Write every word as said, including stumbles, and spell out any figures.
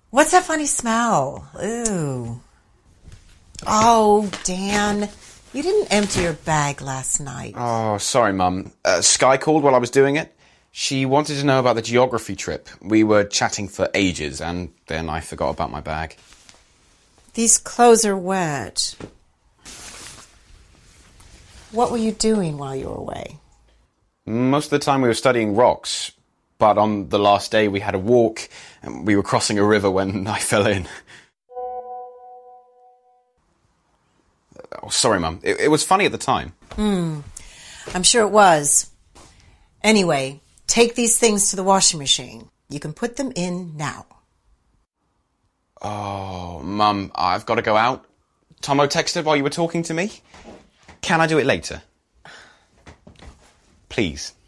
What's that funny smell? Ooh. Oh, Dan, you didn't empty your bag last night. Oh, sorry, Mum. Uh, Sky called while I was doing it. She wanted to know about the geography trip. We were chatting for ages, and then I forgot about my bag. These clothes are wet. What were you doing while you were away? Most of the time we were studying rocks, but on the last day we had a walk, and we were crossing a river when I fell in. Oh, sorry, Mum. It, it was funny at the time. Hmm. I'm sure it was. Anyway, take these things to the washing machine. You can put them in now. Oh, Mum, I've got to go out. Tomo texted while you were talking to me. Can I do it later? Please.